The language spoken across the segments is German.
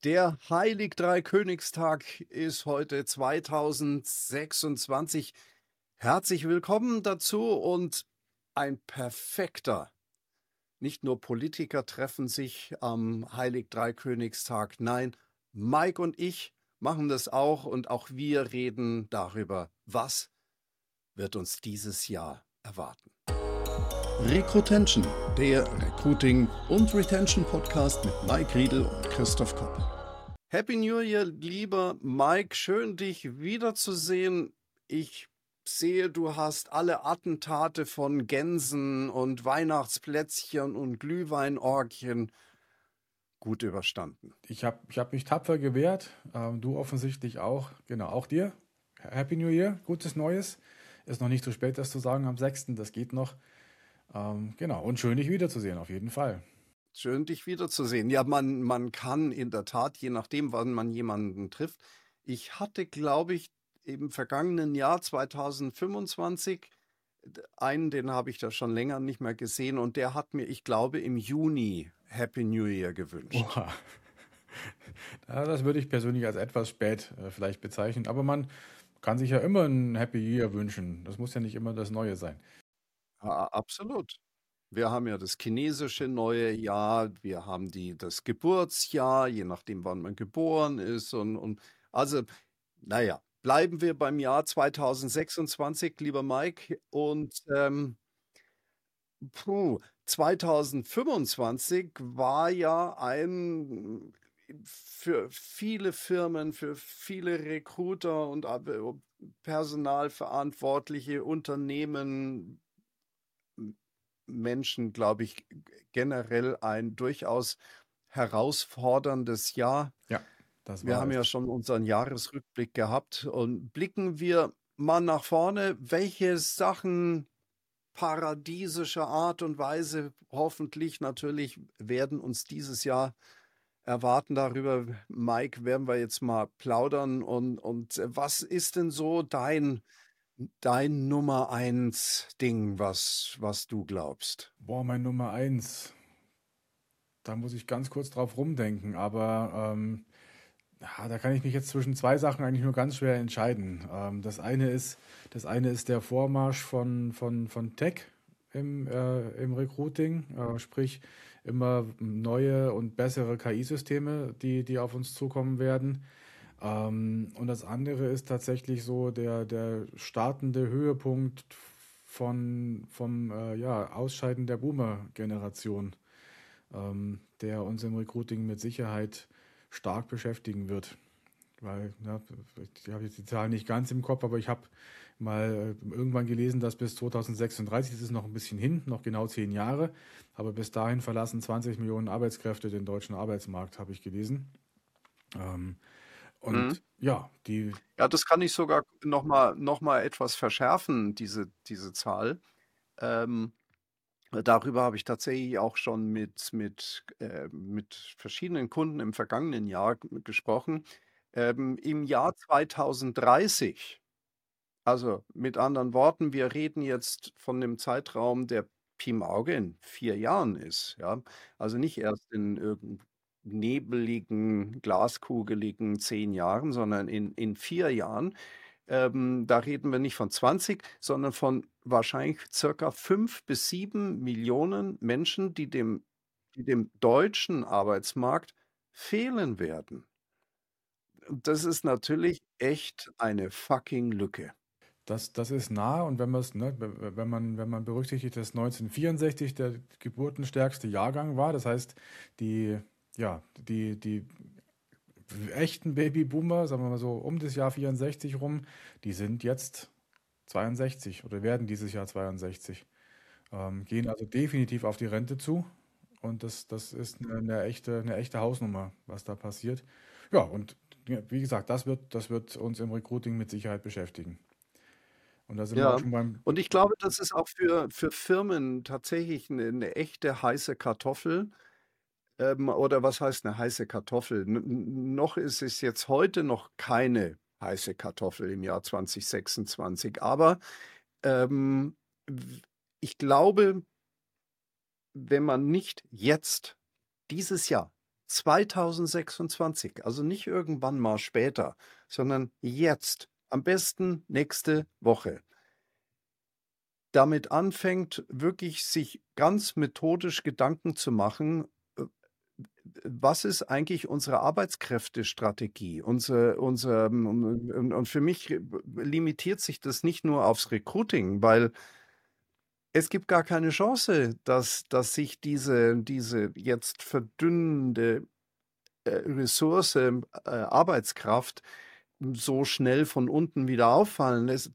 Der Heilig-Drei-Königstag ist heute 2026. Herzlich willkommen dazu und ein perfekter. Nicht nur Politiker treffen sich am Heilig-Drei-Königstag, nein, Mike und ich machen das auch und auch wir reden darüber, was wird uns dieses Jahr erwarten. Recrutention, der Recruiting- und Retention-Podcast mit Mike Riedel und Christoph Kopp. Happy New Year, lieber Mike, schön dich wiederzusehen. Ich sehe, du hast alle Attentate von Gänsen und Weihnachtsplätzchen und Glühweinorgien gut überstanden. Ich hab mich tapfer gewehrt, du offensichtlich auch. Genau, auch dir. Happy New Year, gutes Neues. Ist noch nicht zu spät, das zu sagen am 6., das geht noch. Genau, und schön, dich wiederzusehen, auf jeden Fall. Schön, dich wiederzusehen. Ja, man kann in der Tat, je nachdem, wann man jemanden trifft. Ich hatte, glaube ich, im vergangenen Jahr 2025 einen, den habe ich da schon länger nicht mehr gesehen und der hat mir, ich glaube, im Juni Happy New Year gewünscht. Oha. Ja, das würde ich persönlich als etwas spät vielleicht bezeichnen, aber man kann sich ja immer ein Happy Year wünschen. Das muss ja nicht immer das Neue sein. Absolut. Wir haben ja das chinesische neue Jahr, wir haben das Geburtsjahr, je nachdem, wann man geboren ist. Und also, naja, bleiben wir beim Jahr 2026, lieber Mike. Und 2025 war ja ein für viele Firmen, für viele Recruiter und Personalverantwortliche, Unternehmen, Menschen, glaube ich, generell ein durchaus herausforderndes Jahr. Ja, das Wir war haben es. ja schon unseren Jahresrückblick gehabt und blicken wir mal nach vorne, welche Sachen paradiesischer Art und Weise hoffentlich natürlich werden uns dieses Jahr erwarten. Darüber, Mike, werden wir jetzt mal plaudern. Und was ist denn so dein Nummer eins Ding, was du glaubst? Boah, mein Nummer eins. Da muss ich ganz kurz drauf rumdenken, aber ja, da kann ich mich jetzt zwischen zwei Sachen eigentlich nur ganz schwer entscheiden. Das eine ist der Vormarsch von Tech im Recruiting, sprich immer neue und bessere KI-Systeme, die auf uns zukommen werden. Und das andere ist tatsächlich so der startende Höhepunkt vom ja, Ausscheiden der Boomer-Generation, der uns im Recruiting mit Sicherheit stark beschäftigen wird. Weil, ja, ich habe jetzt die Zahlen nicht ganz im Kopf, aber ich habe mal irgendwann gelesen, dass bis 2036, das ist noch ein bisschen hin, noch genau 10 Jahre, aber bis dahin verlassen 20 Millionen Arbeitskräfte den deutschen Arbeitsmarkt, habe ich gelesen. Ähm, Hm? und ja, Ja, das kann ich sogar noch mal etwas verschärfen, diese Zahl. Ähm, Darüber habe ich tatsächlich auch schon mit verschiedenen Kunden im vergangenen Jahr gesprochen. Im Jahr 2030, also mit anderen Worten, wir reden jetzt von dem Zeitraum, der Pi mal Auge in 4 Jahren ist, ja? Also nicht erst in irgend nebeligen, glaskugeligen 10 Jahren, sondern in 4 Jahren. Da reden wir nicht von 20, sondern von wahrscheinlich circa 5 bis 7 Millionen Menschen, die dem deutschen Arbeitsmarkt fehlen werden. Und das ist natürlich echt eine fucking Lücke. das ist nah, und wenn ne, wenn man berücksichtigt, dass 1964 der geburtenstärkste Jahrgang war, das heißt, die, ja, die echten Babyboomer, sagen wir mal so um das Jahr 64 rum, die sind jetzt 62 oder werden dieses Jahr 62. Gehen also definitiv auf die Rente zu. Und das ist eine echte Hausnummer, was da passiert. Ja, und ja, wie gesagt, das wird uns im Recruiting mit Sicherheit beschäftigen. Und da sind wir auch Ja, schon beim. und ich glaube, das ist auch für Firmen tatsächlich eine echte heiße Kartoffel. Oder was heißt eine heiße Kartoffel? Noch ist es jetzt heute noch keine heiße Kartoffel im Jahr 2026. Aber ähm, w- ich glaube, wenn man nicht jetzt, dieses Jahr, 2026, also nicht irgendwann mal später, sondern jetzt, am besten nächste Woche, damit anfängt, wirklich sich ganz methodisch Gedanken zu machen, äh, was ist eigentlich unsere Arbeitskräftestrategie? Und für mich limitiert sich das nicht nur aufs Recruiting, weil es gibt gar keine Chance, dass sich diese jetzt verdünnende, Ressource, Arbeitskraft so schnell von unten wieder auffallen lässt.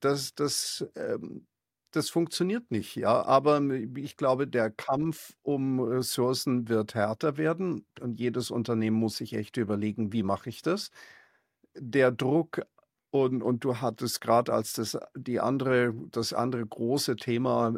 Das funktioniert nicht, ja. Aber ich glaube, der Kampf um Ressourcen wird härter werden und jedes Unternehmen muss sich echt überlegen: „Wie mache ich das?“ Der Druck und du hattest gerade als das andere große Thema,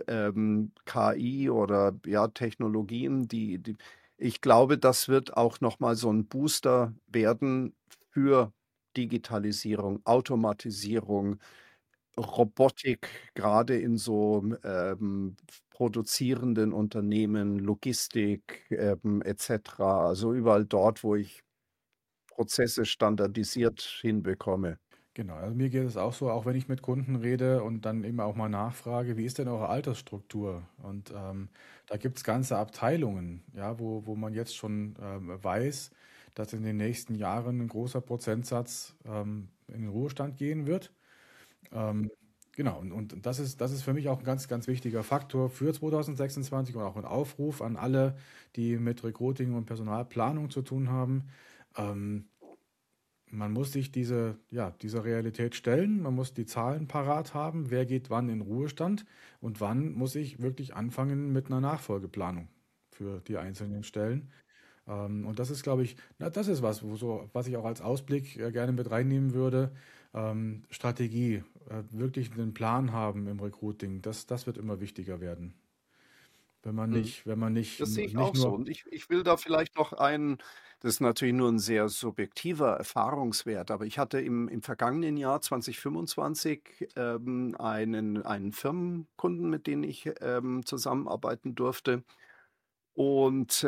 KI oder, ja, Technologien, die ich glaube, das wird auch noch mal so ein Booster werden für Digitalisierung, Automatisierung, Robotik, gerade in so, produzierenden Unternehmen, Logistik, et cetera. Also, überall dort, wo ich Prozesse standardisiert hinbekomme. Genau, also mir geht es auch so, auch wenn ich mit Kunden rede und dann eben auch mal nachfrage, wie ist denn eure Altersstruktur? Und da gibt es ganze Abteilungen, ja, wo man jetzt schon weiß, dass in den nächsten Jahren ein großer Prozentsatz in den Ruhestand gehen wird. Ähm, genau, und das ist für mich auch ein ganz, ganz wichtiger Faktor für 2026 und auch ein Aufruf an alle, die mit Recruiting und Personalplanung zu tun haben. Ähm, Man muss sich dieser Realität stellen, man muss die Zahlen parat haben, wer geht wann in Ruhestand und wann muss ich wirklich anfangen mit einer Nachfolgeplanung für die einzelnen Stellen. Und das ist, glaube ich, das ist was, was ich auch als Ausblick gerne mit reinnehmen würde. Strategie, wirklich einen Plan haben im Recruiting, das wird immer wichtiger werden. Mhm. Wenn man Das sehe ich nicht auch so. nur, Und ich will da vielleicht noch das ist natürlich nur ein sehr subjektiver Erfahrungswert, aber ich hatte im vergangenen Jahr 2025, einen Firmenkunden, mit dem ich, zusammenarbeiten durfte. Und,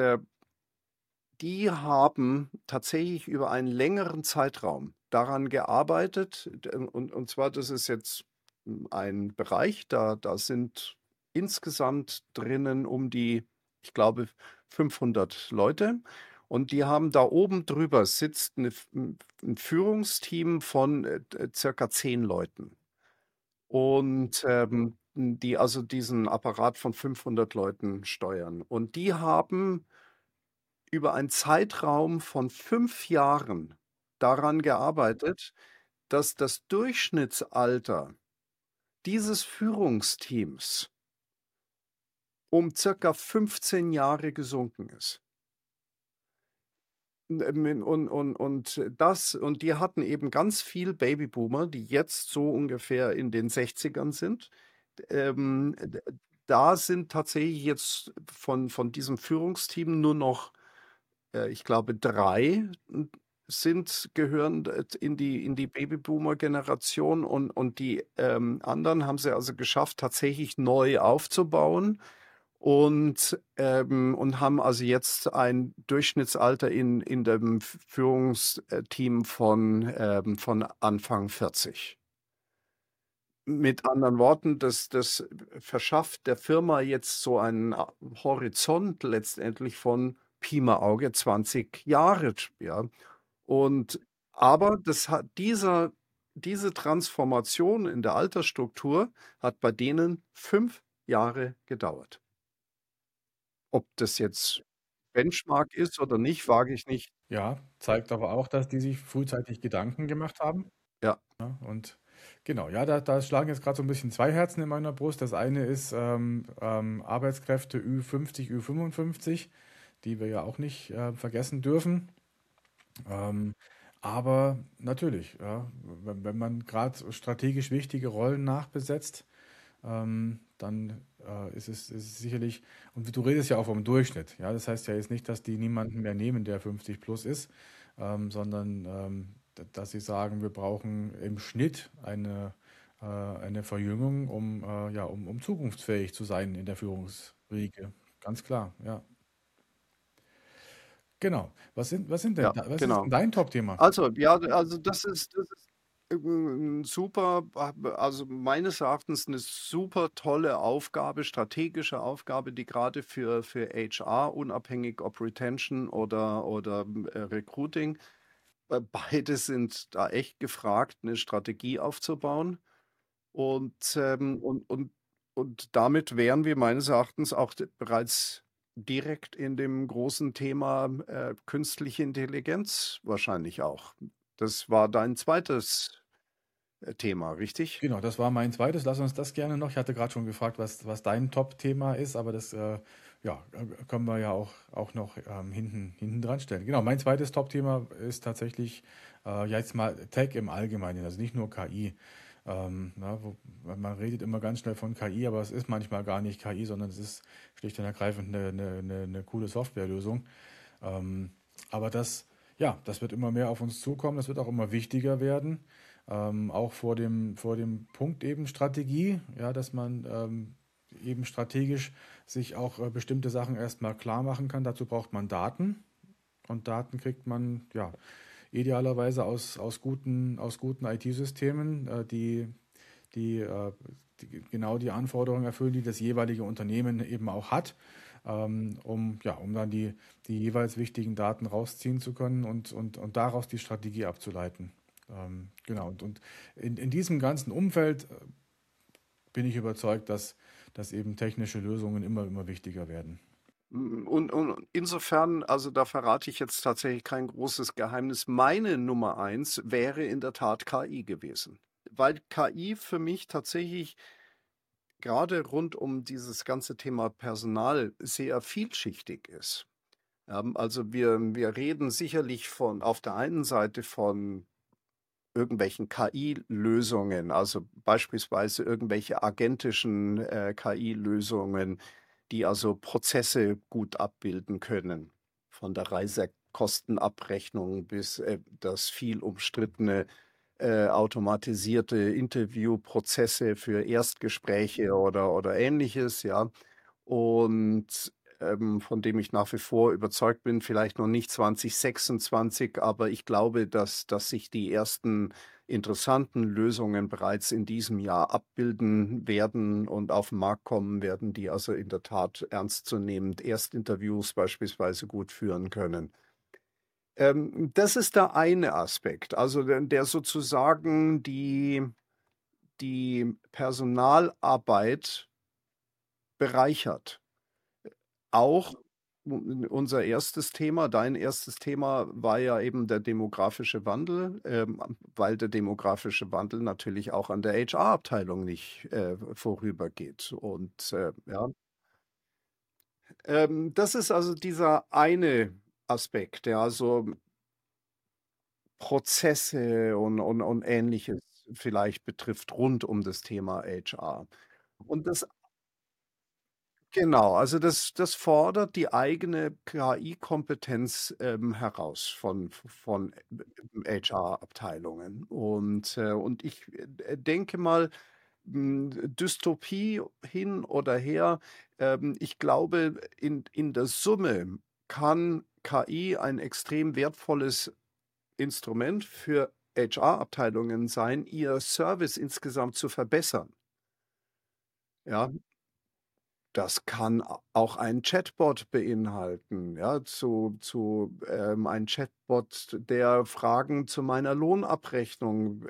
die haben tatsächlich über einen längeren Zeitraum daran gearbeitet, und zwar, das ist jetzt, ein Bereich, da sind insgesamt drinnen um die, ich glaube, 500 Leute, und die haben da oben drüber sitzt 'n Führungsteam von, circa 10 Leuten und, die also diesen Apparat von 500 Leuten steuern. Und die haben über einen Zeitraum von 5 Jahren daran gearbeitet, dass das Durchschnittsalter dieses Führungsteams um circa 15 Jahre gesunken ist. Und die hatten eben ganz viel Babyboomer, die jetzt so ungefähr in den 60ern sind. D Da sind tatsächlich jetzt von diesem Führungsteam nur noch, ich glaube, 3 gehören in die Babyboomer-Generation, und die, anderen haben sie also geschafft, tatsächlich neu aufzubauen und haben also jetzt ein Durchschnittsalter in dem Führungsteam von Anfang 40. Mit anderen Worten, das verschafft der Firma jetzt so einen Horizont letztendlich von Pi mal Auge 20 Jahre, ja. Und aber das hat diese Transformation in der Altersstruktur hat bei denen 5 Jahre gedauert. Ob das jetzt Benchmark ist oder nicht, wage ich nicht. ja, zeigt aber auch, dass die sich frühzeitig Gedanken gemacht haben. Ja. Ja, und genau, ja, da schlagen jetzt gerade so ein bisschen zwei Herzen in meiner Brust. Das eine ist Arbeitskräfte Ü50, Ü55, die wir ja auch nicht vergessen dürfen. Ähm, aber natürlich, ja, wenn man gerade strategisch wichtige Rollen nachbesetzt, dann ist es sicherlich, und du redest ja auch vom Durchschnitt, ja, das heißt ja jetzt nicht, dass die niemanden mehr nehmen, der 50 plus ist, sondern dass sie sagen, wir brauchen im Schnitt eine Verjüngung, um zukunftsfähig zu sein in der Führungsriege. Ganz klar, ja. Genau. Ja, Was ist denn genau. dein Top-Thema? Also, ja, also das ist 'n super also meines Erachtens eine super tolle Aufgabe, strategische Aufgabe, die gerade für HR, unabhängig ob Retention oder Recruiting, beide sind da echt gefragt, eine Strategie aufzubauen. Und, und damit wären wir meines Erachtens auch bereits direkt in dem großen Thema künstliche Intelligenz wahrscheinlich auch. Das war dein zweites Thema, richtig? Genau, das war mein zweites. Lass uns das gerne noch. Ich hatte gerade schon gefragt, was dein Top-Thema ist, aber das ja, können wir ja auch noch hinten dran stellen. Genau, mein zweites Top-Thema ist tatsächlich ja jetzt mal Tech im Allgemeinen, also nicht nur KI. Man redet immer ganz schnell von KI, aber es ist manchmal gar nicht KI, sondern es ist schlicht und ergreifend eine coole Softwarelösung. Ähm, aber ja, das wird immer mehr auf uns zukommen, das wird auch immer wichtiger werden. Auch vor dem Punkt eben Strategie, ja, dass man eben strategisch sich auch bestimmte Sachen erstmal klar machen kann. Dazu braucht man Daten und Daten kriegt man ja idealerweise aus guten IT-Systemen, die genau die Anforderungen erfüllen, die das jeweilige Unternehmen eben auch hat, um dann die jeweils wichtigen Daten rausziehen zu können und daraus die Strategie abzuleiten. Genau, und in diesem ganzen Umfeld bin ich überzeugt, dass eben technische Lösungen immer wichtiger werden. Und insofern, also da verrate ich jetzt tatsächlich kein großes Geheimnis. Meine Nummer eins wäre in der Tat KI gewesen, weil KI für mich tatsächlich gerade rund um dieses ganze Thema Personal sehr vielschichtig ist. Also wir reden sicherlich von auf der einen Seite von irgendwelchen KI-Lösungen, also beispielsweise irgendwelche agentischen KI-Lösungen, die also Prozesse gut abbilden können, von der Reisekostenabrechnung bis das viel umstrittene automatisierte Interviewprozesse für Erstgespräche oder Ähnliches, ja. Und von dem ich nach wie vor überzeugt bin, vielleicht noch nicht 2026, aber ich glaube, dass sich die ersten interessanten Lösungen bereits in diesem Jahr abbilden werden und auf 'n Markt kommen werden, die also in der Tat ernstzunehmend Erstinterviews beispielsweise gut führen können. Das ist der eine Aspekt, also der sozusagen die Personalarbeit bereichert. Auch unser erstes Thema, dein erstes Thema war ja eben der demografische Wandel, weil der demografische Wandel natürlich auch an der HR-Abteilung nicht vorübergeht. Und ja, das ist also dieser eine Aspekt, der also Prozesse und Ähnliches vielleicht betrifft rund um das Thema HR. Und das Genau, also das fordert die eigene KI-Kompetenz heraus von HR-Abteilungen. Und ich denke mal, Dystopie hin oder her, ich glaube, in der Summe kann KI ein extrem wertvolles Instrument für HR-Abteilungen sein, ihr Service insgesamt zu verbessern. Ja, das kann auch ein Chatbot beinhalten, ja, ein Chatbot, der Fragen zu meiner Lohnabrechnung,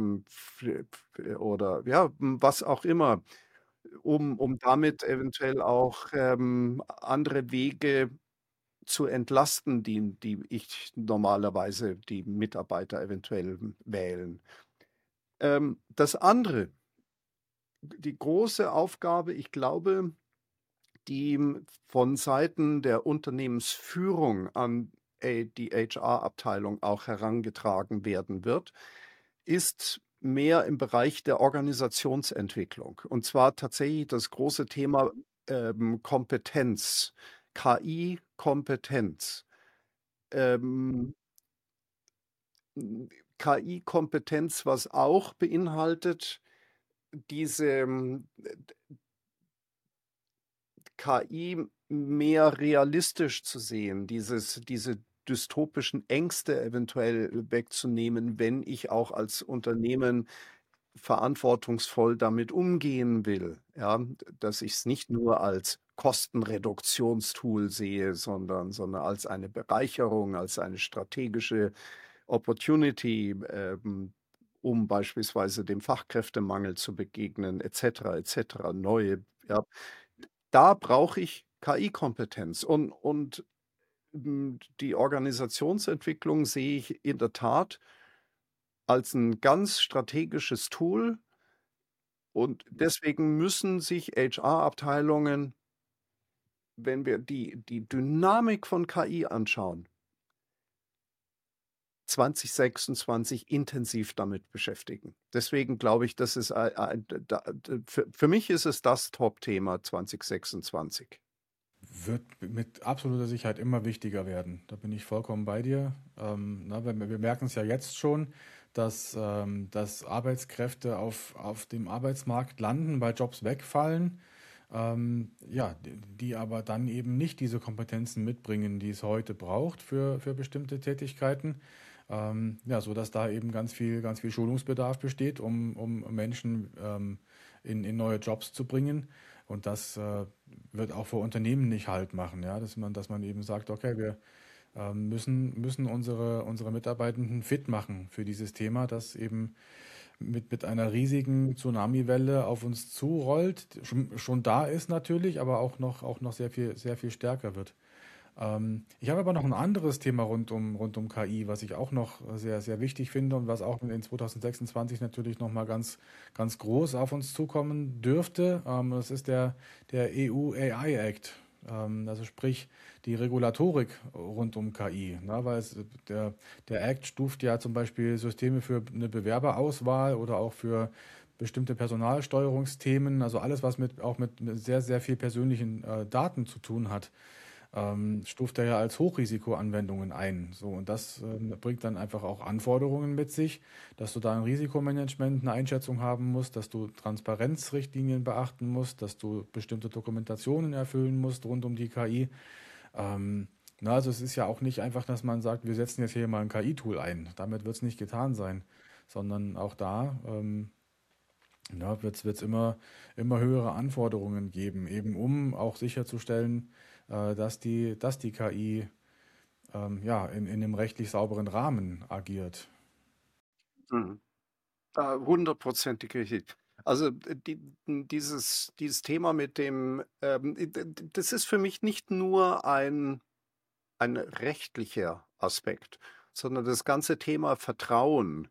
oder ja, was auch immer, um damit eventuell auch andere Wege zu entlasten, die ich normalerweise die Mitarbeiter eventuell wählen. Das andere, die große Aufgabe, ich glaube, die von Seiten der Unternehmensführung an die HR-Abteilung auch herangetragen werden wird, ist mehr im Bereich der Organisationsentwicklung. Und zwar tatsächlich das große Thema Kompetenz, KI-Kompetenz. Ähm, KI-Kompetenz, was auch beinhaltet, diese KI mehr realistisch zu sehen, diese dystopischen Ängste eventuell wegzunehmen, wenn ich auch als Unternehmen verantwortungsvoll damit umgehen will, ja? Dass ich es nicht nur als Kostenreduktionstool sehe, sondern als eine Bereicherung, als eine strategische Opportunity, um beispielsweise dem Fachkräftemangel zu begegnen et cetera, neue, ja. Da brauche ich KI-Kompetenz und die Organisationsentwicklung sehe ich in der Tat als 'n ganz strategisches Tool und deswegen müssen sich HR-Abteilungen, wenn wir die Dynamik von KI anschauen, 2026 intensiv damit beschäftigen. Deswegen glaube ich, das ist ein da für mich ist es das Top-Thema 2026. Wird mit absoluter Sicherheit immer wichtiger werden. Da bin ich vollkommen bei dir. Wir merken es ja jetzt schon, dass Arbeitskräfte auf dem Arbeitsmarkt landen, weil Jobs wegfallen, ja, die aber dann eben nicht diese Kompetenzen mitbringen, die es heute braucht für bestimmte Tätigkeiten. Ja, so dass da eben ganz viel Schulungsbedarf besteht, um Menschen in neue Jobs zu bringen. Und das wird auch für Unternehmen nicht Halt machen, ja, dass man eben sagt, okay, wir müssen unsere Mitarbeitenden fit machen für dieses Thema, das eben mit einer riesigen Tsunamiwelle auf uns zurollt, schon da ist natürlich, aber auch noch sehr viel stärker wird. Ich habe aber noch ein anderes Thema rund um KI, was ich auch noch sehr wichtig finde und was auch in 2026 natürlich nochmal ganz groß auf uns zukommen dürfte. Das ist der EU AI Act. Also sprich die Regulatorik rund um KI. Ne? Der Act stuft ja zum Beispiel Systeme für eine Bewerberauswahl oder auch für bestimmte Personalsteuerungsthemen, also alles, was auch mit sehr viel persönlichen Daten zu tun hat, stuft er ja als Hochrisikoanwendungen ein. So, und das bringt dann einfach auch Anforderungen mit sich, dass du da ein Risikomanagement, eine Einschätzung haben musst, dass du Transparenzrichtlinien beachten musst, dass du bestimmte Dokumentationen erfüllen musst rund um die KI. Also es ist ja auch nicht einfach, dass man sagt, wir setzen jetzt hier mal ein KI-Tool ein. Damit wird es nicht getan sein, sondern auch da wird es immer höhere Anforderungen geben, eben um auch sicherzustellen, dass die KI ja, in einem rechtlich sauberen Rahmen agiert. Mhm. Hundertprozentig richtig. Also, dieses Thema mit dem, das ist für mich nicht nur ein rechtlicher Aspekt, sondern das ganze Thema Vertrauen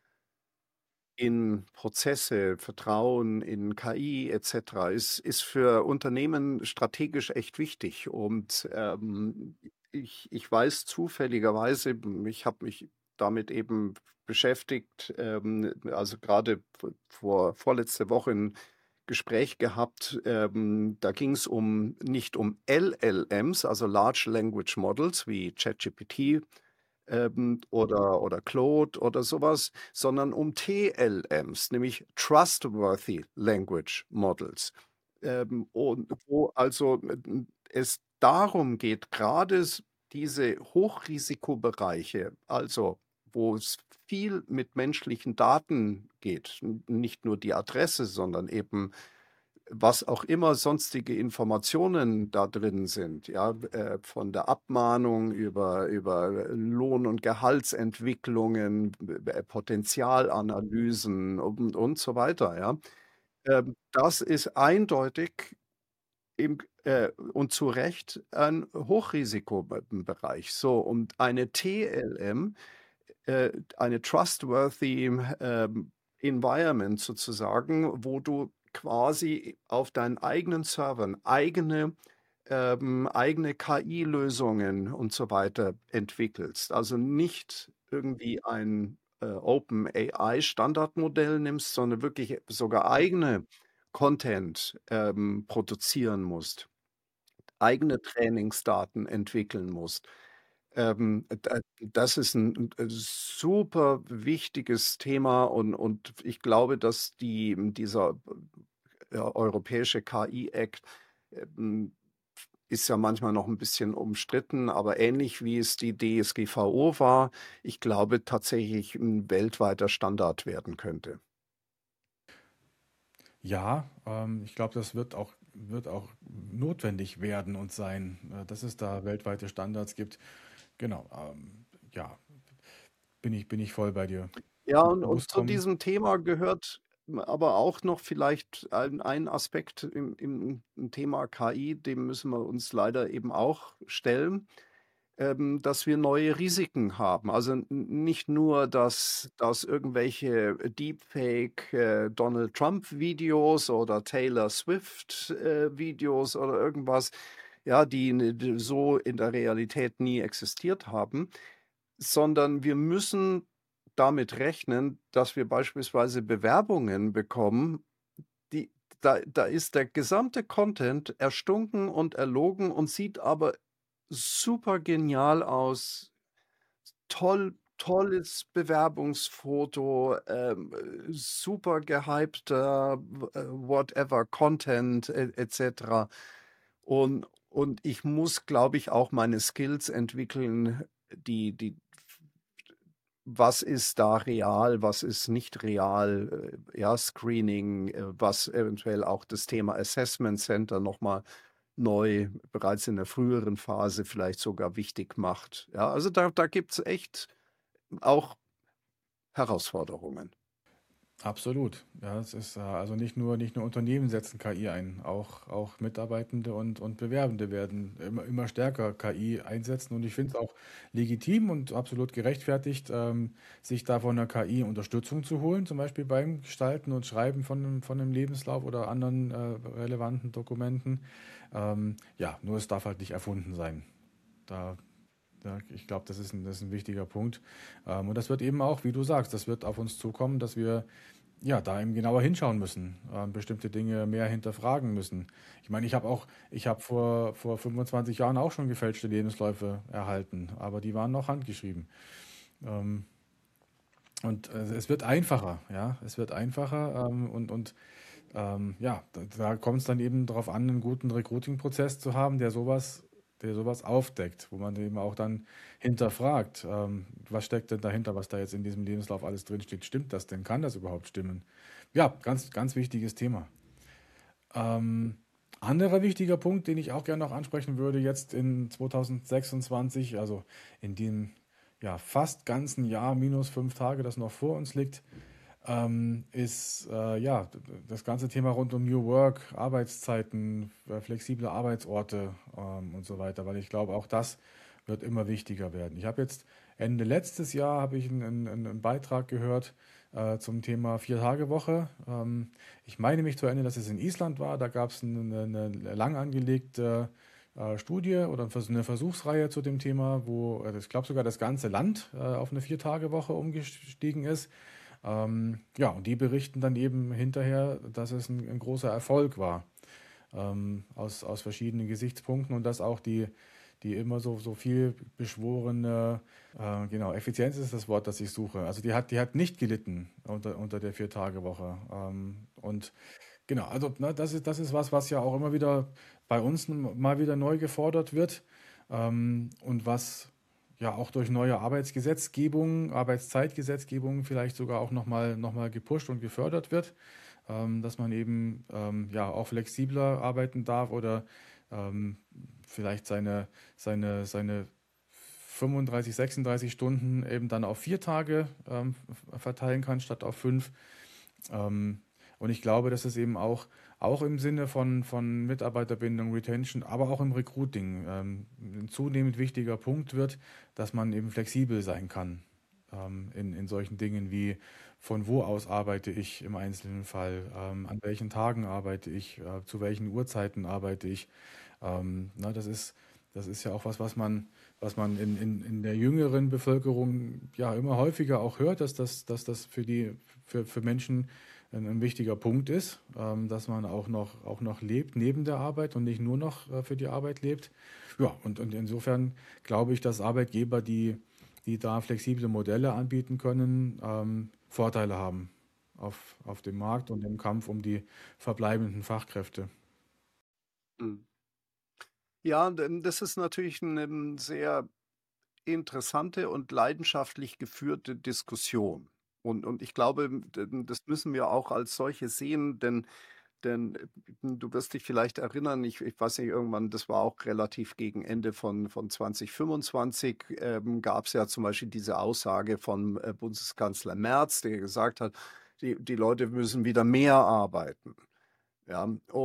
in Prozesse, Vertrauen in KI et cetera ist für Unternehmen strategisch echt wichtig. Und, ich weiß zufälligerweise, ich habe mich damit eben beschäftigt, also gerade vorletzte Woche 'n Gespräch gehabt, da ging es nicht um LLMs, also Large Language Models wie ChatGPT, oder Claude oder sowas, sondern um TLMs, nämlich Trustworthy Language Models. Und wo also, es darum geht, gerade diese Hochrisikobereiche, also wo es viel mit menschlichen Daten geht, nicht nur die Adresse, sondern eben was auch immer sonstige Informationen da drin sind, ja, von der Abmahnung über Lohn und Gehaltsentwicklungen, Potenzialanalysen und so weiter, ja. Das ist eindeutig und zu Recht ein Hochrisikobereich. So, und eine TLM, eine trustworthy, Environment sozusagen, wo du quasi auf deinen eigenen Servern eigene KI-Lösungen und so weiter entwickelst. Also nicht irgendwie ein, OpenAI-Standardmodell nimmst, sondern wirklich sogar eigene Content, produzieren musst, eigene Trainingsdaten entwickeln musst. Das ist ein super wichtiges Thema und ich glaube, dass dieser, europäische KI-Act, ähm, ist ja manchmal noch ein bisschen umstritten, aber ähnlich wie es die DSGVO war, ich glaube tatsächlich ein weltweiter Standard werden könnte. Ja, ich glaube, das wird auch notwendig werden und sein, dass es da weltweite Standards gibt. Genau, ja, bin ich voll bei dir. Ja, Muss, und muss zu kommen. diesem Thema gehört aber auch noch vielleicht ein Aspekt im Thema KI, dem müssen wir uns leider eben auch stellen, dass wir neue Risiken haben. Also, nicht nur, dass irgendwelche Deepfake, Donald Trump-Videos oder Taylor Swift, Videos oder irgendwas, ja, die so in der Realität nie existiert haben, sondern wir müssen damit rechnen, dass wir beispielsweise Bewerbungen bekommen, die da ist der gesamte Content erstunken und erlogen und sieht aber super genial aus. Tolles Bewerbungsfoto, super gehypter, whatever Content et cetera. Und ich muss, glaube ich, auch meine Skills entwickeln, die was ist da real, was ist nicht real, ja, Screening, was eventuell auch das Thema Assessment Center noch mal neu bereits in der früheren Phase vielleicht sogar wichtig macht. Ja, also da gibt's echt auch Herausforderungen. Absolut. Ja, es ist also nicht nur Unternehmen setzen KI ein, auch Mitarbeitende und Bewerbende werden immer stärker KI einsetzen. Und ich finde es auch legitim und absolut gerechtfertigt, sich da von der KI Unterstützung zu holen, zum Beispiel beim Gestalten und Schreiben von einem Lebenslauf oder anderen relevanten Dokumenten. Ja, nur es darf halt nicht erfunden sein. Da Ja, ich glaube, das ist ein wichtiger Punkt. Und das wird eben auch, wie du sagst, das wird auf uns zukommen, dass wir ja da eben genauer hinschauen müssen, bestimmte Dinge mehr hinterfragen müssen. Ich meine, ich habe vor 25 Jahren auch schon gefälschte Lebensläufe erhalten, aber die waren noch handgeschrieben. Ähm, und es wird einfacher, ja, es wird einfacher ja, da kommt es dann eben darauf an, einen guten Recruiting-Prozess zu haben, der sowas aufdeckt, wo man eben auch dann hinterfragt, was steckt denn dahinter, was da jetzt in diesem Lebenslauf alles drinsteht. Stimmt das denn? Kann das überhaupt stimmen? Ja, ganz wichtiges Thema. Ähm, Anderer wichtiger Punkt, den ich auch gerne noch ansprechen würde, jetzt in 2026, also in dem ja, fast ganzen Jahr, minus 5 Tage, das noch vor uns liegt, ist ja das ganze Thema rund um New Work, Arbeitszeiten, flexible Arbeitsorte und so weiter, weil ich glaube, auch das wird immer wichtiger werden. Ich habe jetzt Ende letztes Jahr habe ich einen Beitrag gehört zum Thema Vier-Tage-Woche. Ich meine mich zu erinnern, dass es in Island war. Da gab es eine lang angelegte Studie oder eine Versuchsreihe zu dem Thema, wo ich glaube sogar das ganze Land auf eine Vier-Tage-Woche umgestiegen ist. Ja, und die berichten dann eben hinterher, dass es ein großer Erfolg war, aus verschiedenen Gesichtspunkten und dass auch die immer so viel beschworene, genau, Effizienz ist das Wort, das ich suche. Also die hat nicht gelitten unter der Vier-Tage-Woche. Und genau, also das ist was, was ja auch immer wieder bei uns mal wieder neu gefordert wird und was ja auch durch neue Arbeitsgesetzgebung, Arbeitszeitgesetzgebung vielleicht sogar auch noch mal gepusht und gefördert wird, dass man eben ja auch flexibler arbeiten darf oder ähm, vielleicht seine 35, 36 Stunden eben dann auf 4 Tage verteilen kann statt auf 5. Ähm, und ich glaube, dass es eben auch im Sinne von Mitarbeiterbindung, Retention, aber auch im Recruiting ein zunehmend wichtiger Punkt wird, dass man eben flexibel sein kann in solchen Dingen wie von wo aus arbeite ich im einzelnen Fall, an welchen Tagen arbeite ich, zu welchen Uhrzeiten arbeite ich. Das ist ja auch was man in der jüngeren Bevölkerung ja immer häufiger auch hört, dass das für Menschen ein wichtiger Punkt ist, dass man auch noch lebt neben der Arbeit und nicht nur noch für die Arbeit lebt. Ja, und insofern glaube ich, dass Arbeitgeber, die da flexible Modelle anbieten können, Vorteile haben auf dem Markt und im Kampf um die verbleibenden Fachkräfte. Mhm. Ja, denn das ist natürlich eine sehr interessante und leidenschaftlich geführte Diskussion. Und ich glaube, das müssen wir auch als solche sehen, denn du wirst dich vielleicht erinnern, ich weiß nicht, irgendwann, das war auch relativ gegen Ende von 2025, gab es ja zum Beispiel diese Aussage von, Bundeskanzler Merz, der gesagt hat, die Leute müssen wieder mehr arbeiten. Ja,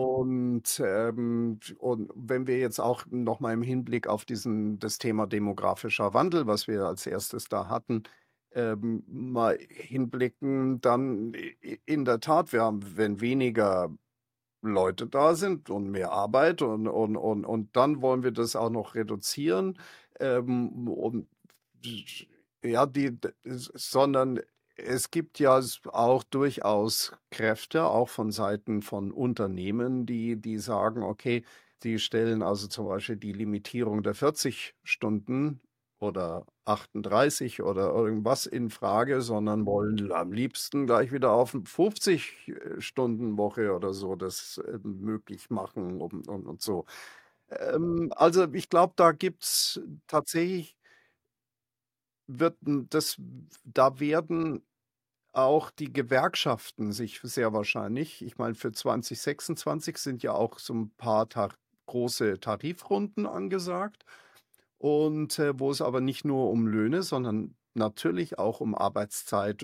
und wenn wir jetzt auch noch mal im Hinblick auf das Thema demografischer Wandel, was wir als Erstes da hatten, mal hinblicken, dann in der Tat, wenn weniger Leute da sind und mehr Arbeit und dann wollen wir das auch noch reduzieren, und ja, sondern es gibt ja auch durchaus Kräfte, auch von Seiten von Unternehmen, die sagen, okay, die stellen also zum Beispiel die Limitierung der 40 Stunden oder 38 oder irgendwas in Frage, sondern wollen am liebsten gleich wieder auf 50 Stunden Woche oder so das möglich machen und so. Also ich glaube, da gibt's tatsächlich wird das da werden auch die Gewerkschaften sich sehr wahrscheinlich, ich meine, für 2026 sind ja auch so ein paar große Tarifrunden angesagt und, wo es aber nicht nur um Löhne, sondern natürlich auch um Arbeitszeit,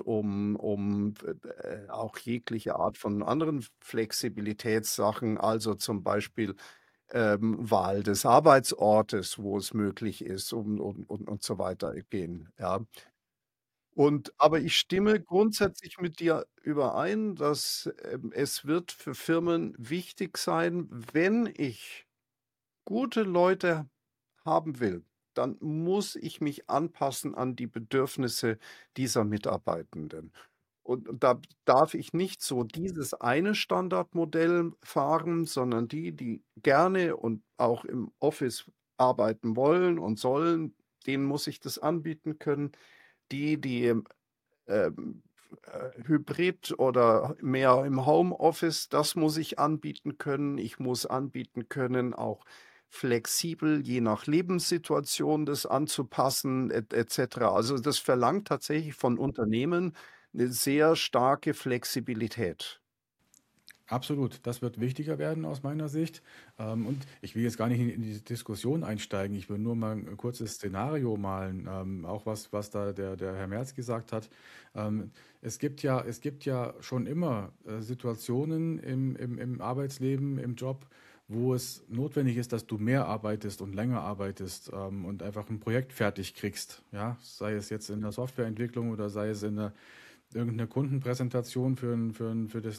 auch jegliche Art von anderen Flexibilitätssachen, also zum Beispiel, Wahl des Arbeitsortes, wo es möglich ist und so weiter gehen, ja. Aber ich stimme grundsätzlich mit dir überein, dass, es wird für Firmen wichtig sein, wenn ich gute Leute haben will, dann muss ich mich anpassen an die Bedürfnisse dieser Mitarbeitenden. Und da darf ich nicht so dieses eine Standardmodell fahren, sondern die gerne und auch im Office arbeiten wollen und sollen, denen muss ich das anbieten können. Die ähm, Hybrid oder mehr im Homeoffice, das muss ich anbieten können. Ich muss anbieten können, auch flexibel je nach Lebenssituation das anzupassen, cetera. Also, das verlangt tatsächlich von Unternehmen eine sehr starke Flexibilität. Absolut, das wird wichtiger werden aus meiner Sicht. Und ich will jetzt gar nicht in die Diskussion einsteigen. Ich will nur mal ein kurzes Szenario malen, auch was da der Herr Merz gesagt hat. Es gibt ja schon immer Situationen im Arbeitsleben, im Job, wo es notwendig ist, dass du mehr arbeitest und länger arbeitest, und einfach ein Projekt fertig kriegst. Ja, sei es jetzt in der Softwareentwicklung oder sei es in der irgendeine Kundenpräsentation für das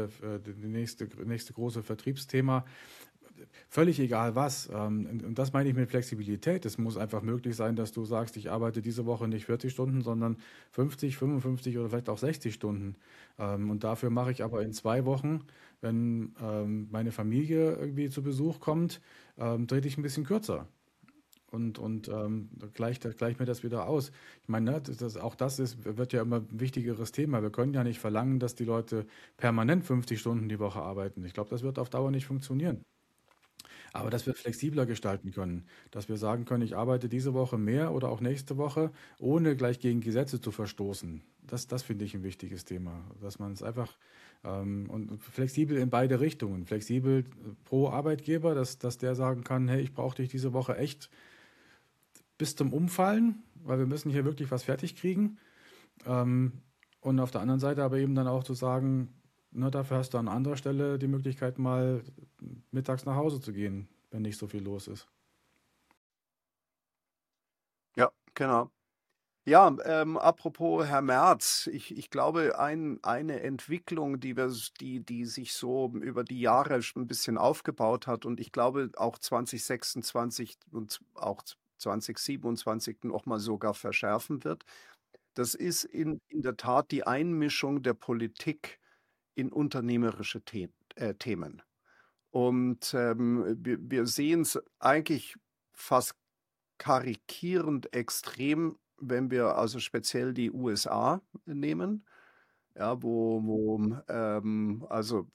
nächste große Vertriebsthema. Völlig egal was. Und das meine ich mit Flexibilität. Es muss einfach möglich sein, dass du sagst, ich arbeite diese Woche nicht 40 Stunden, sondern 50, 55 oder vielleicht auch 60 Stunden. Und dafür mache ich aber in 2 Wochen, wenn meine Familie irgendwie zu Besuch kommt, trete ich ein bisschen kürzer und gleich mir das wieder aus. Ich meine, ne, auch das wird ja immer ein wichtigeres Thema. Wir können ja nicht verlangen, dass die Leute permanent 50 Stunden die Woche arbeiten. Ich glaube, das wird auf Dauer nicht funktionieren. Aber dass wir flexibler gestalten können, dass wir sagen können, ich arbeite diese Woche mehr oder auch nächste Woche, ohne gleich gegen Gesetze zu verstoßen. Das finde ich ein wichtiges Thema, dass man es einfach und flexibel in beide Richtungen. Flexibel pro Arbeitgeber, dass der sagen kann, hey, ich brauche dich diese Woche echt bis zum Umfallen, weil wir müssen hier wirklich was fertig kriegen. Ähm, und auf der anderen Seite aber eben dann auch zu sagen, ne, dafür hast du an anderer Stelle die Möglichkeit, mal mittags nach Hause zu gehen, wenn nicht so viel los ist. Ja, genau. Ja, apropos Herr Merz, ich glaube, eine Entwicklung, die sich so über die Jahre schon ein bisschen aufgebaut hat und ich glaube auch 2026 und auch 2027 noch mal sogar verschärfen wird, das ist in der Tat die Einmischung der Politik in unternehmerische Themen. Und, wir sehen es eigentlich fast karikierend extrem, wenn wir also speziell die USA nehmen, ja, also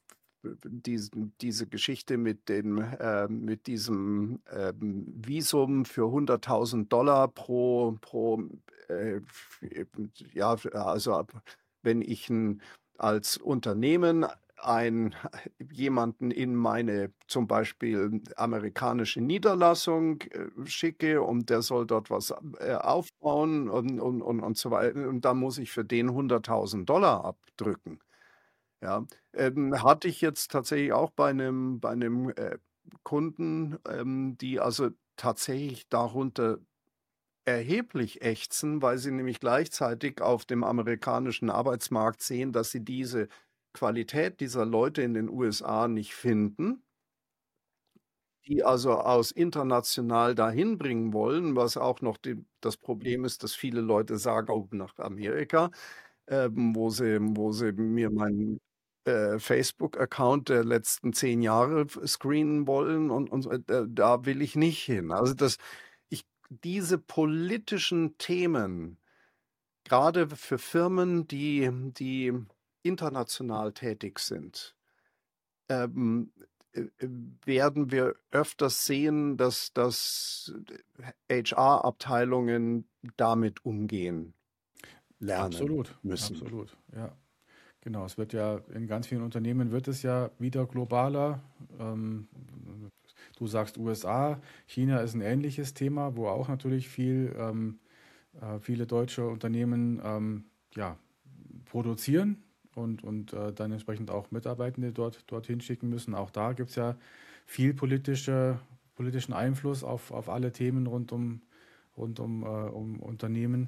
diese Geschichte mit diesem Visum für $100.000 äh, ja, also wenn ich als Unternehmen jemanden in meine zum Beispiel amerikanische Niederlassung schicke und der soll dort was aufbauen und so weiter. Und dann muss ich für den $100.000 abdrücken. Ja, hatte ich jetzt tatsächlich auch bei einem Kunden, die also tatsächlich darunter erheblich ächzen, weil sie nämlich gleichzeitig auf dem amerikanischen Arbeitsmarkt sehen, dass sie diese Qualität dieser Leute in den USA nicht finden, die also aus international dahin bringen wollen, was auch noch das Problem ist, dass viele Leute sagen: „Oh, nach Amerika", wo sie mir meinen Facebook-Account der letzten 10 Jahre screenen wollen und so, da will ich nicht hin. Also, diese politischen Themen, gerade für Firmen, die international tätig sind, ähm, werden wir öfters sehen, dass HR-Abteilungen damit umgehen lernen Absolut, müssen. absolut, ja. Genau, es wird ja in ganz vielen Unternehmen wird es ja wieder globaler. Ähm, Du sagst USA, China ist ein ähnliches Thema, wo auch natürlich viele deutsche Unternehmen ja, produzieren und dann entsprechend auch Mitarbeitende dorthin schicken müssen. Auch da gibt es ja viel politischen Einfluss auf alle Themen rund um Unternehmen.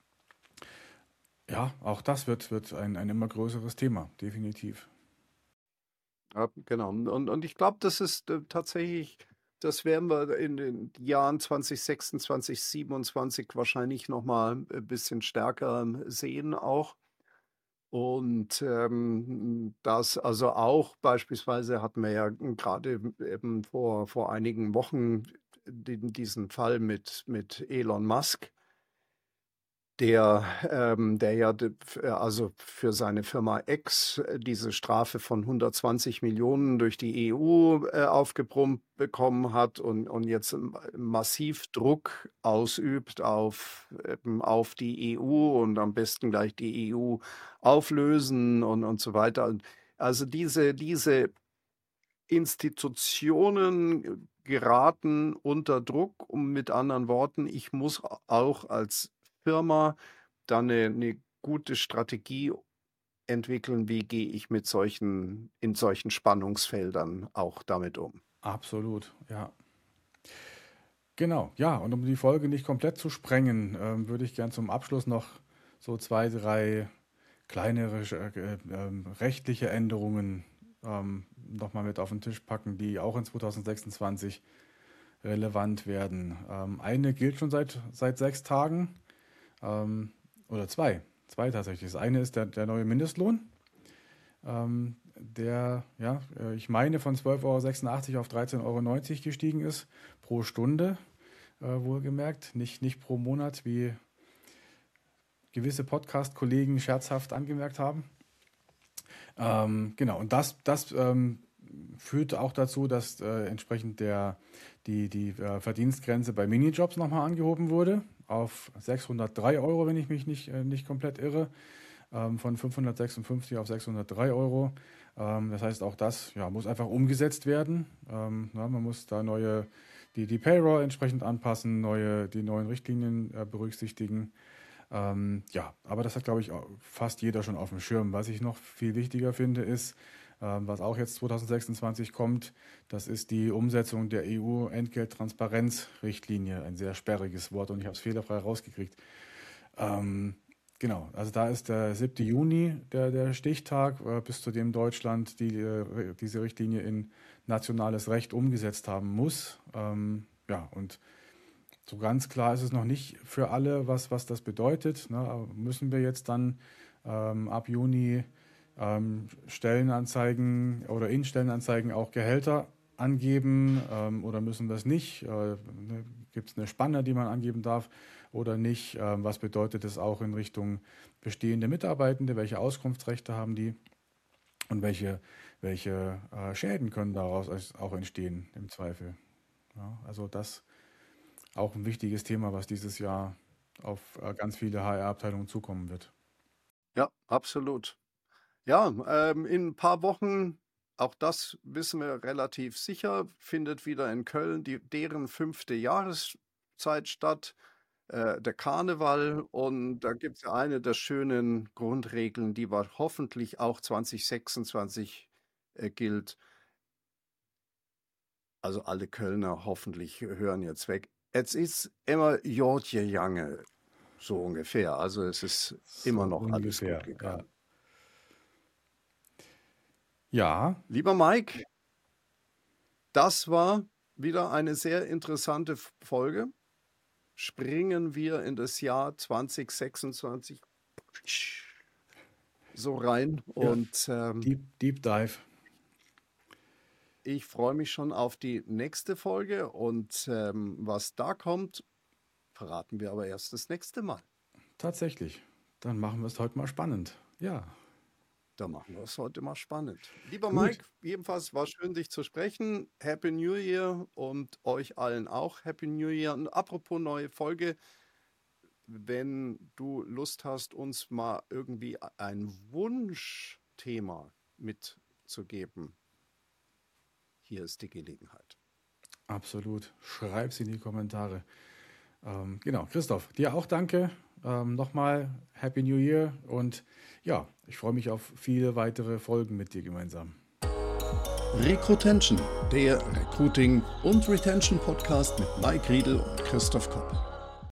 Ja, auch das wird ein immer größeres Thema, definitiv. Ja, genau. Und ich glaube, das ist tatsächlich, das werden wir in den Jahren 2026, 27 wahrscheinlich noch mal ein bisschen stärker sehen auch. Und das also auch beispielsweise hatten wir ja gerade eben vor einigen Wochen diesen Fall mit Elon Musk, der ja also für seine Firma X diese Strafe von 120 Millionen durch die EU aufgebrummt bekommen hat und jetzt massiv Druck ausübt auf die EU und am besten gleich die EU auflösen und so weiter. Also diese Institutionen geraten unter Druck, um mit anderen Worten, ich muss auch als Firma dann eine gute Strategie entwickeln, wie gehe ich mit in solchen Spannungsfeldern auch damit um. Absolut, ja. Genau, ja, und um die Folge nicht komplett zu sprengen, würde ich gern zum Abschluss noch so zwei, drei kleinere rechtliche Änderungen nochmal mit auf den Tisch packen, die auch in 2026 relevant werden. Eine gilt schon seit 6 Tagen, ähm, oder zwei tatsächlich. Das eine ist der neue Mindestlohn, der, ja, ich meine, von 12,86 € auf 13,90 € gestiegen ist pro Stunde, wohlgemerkt, nicht pro Monat, wie gewisse Podcast-Kollegen scherzhaft angemerkt haben. Genau, und das führt auch dazu, dass entsprechend die Verdienstgrenze bei Minijobs nochmal angehoben wurde auf 603 Euro, wenn ich mich nicht komplett irre, von 556 auf 603 Euro. Das heißt, auch das ja, muss einfach umgesetzt werden. Man muss da die Payroll entsprechend anpassen, die neuen Richtlinien berücksichtigen. Ja, aber das hat, glaube ich, fast jeder schon auf dem Schirm. Was ich noch viel wichtiger finde, ist, was auch jetzt 2026 kommt, das ist die Umsetzung der EU-Entgelttransparenzrichtlinie. Ein sehr sperriges Wort und ich habe es fehlerfrei rausgekriegt. Genau, also da ist der 7. Juni der Stichtag, bis zu dem Deutschland diese Richtlinie in nationales Recht umgesetzt haben muss. Ja, und so ganz klar ist es noch nicht für alle, was das bedeutet. Ne? Aber müssen wir jetzt dann ab Juni Stellenanzeigen oder in Stellenanzeigen auch Gehälter angeben oder müssen wir es nicht? Gibt es eine Spanne, die man angeben darf oder nicht? Was bedeutet es auch in Richtung bestehende Mitarbeitende? Welche Auskunftsrechte haben die? und welche Schäden können daraus auch entstehen im Zweifel. Ja, also das auch ein wichtiges Thema, was dieses Jahr auf ganz viele HR-Abteilungen zukommen wird. Ja, absolut. Ja, in ein paar Wochen, auch das wissen wir relativ sicher, findet wieder in Köln deren 5. Jahreszeit statt, der Karneval. Und da gibt es ja eine der schönen Grundregeln, die hoffentlich auch 2026 gilt. Also alle Kölner hoffentlich hören jetzt weg. Es ist immer Jodje Jange, so ungefähr. Also es ist immer So noch alles gut ungefähr, ja. gegangen. Ja, Lieber Mike, das war wieder eine sehr interessante Folge. Springen wir in das Jahr 2026 so rein ja, und Deep Dive. ich freue mich schon auf die nächste Folge und was da kommt, verraten wir aber erst das nächste Mal. Tatsächlich. Dann machen wir es heute mal spannend. Ja, Da machen wir es heute mal spannend. Lieber gut. Mike, ebenfalls war schön, dich zu sprechen. Happy New Year und euch allen auch Happy New Year. Und apropos neue Folge, wenn du Lust hast, uns mal irgendwie ein Wunschthema mitzugeben, hier ist die Gelegenheit. Absolut. Schreib's in die Kommentare. Genau, Christoph, dir auch danke. Nochmal Happy New Year und ja, ich freue mich auf viele weitere Folgen mit dir gemeinsam. Recruitention, der Recruiting- und Retention-Podcast mit Mike Riedel und Christoph Kopp.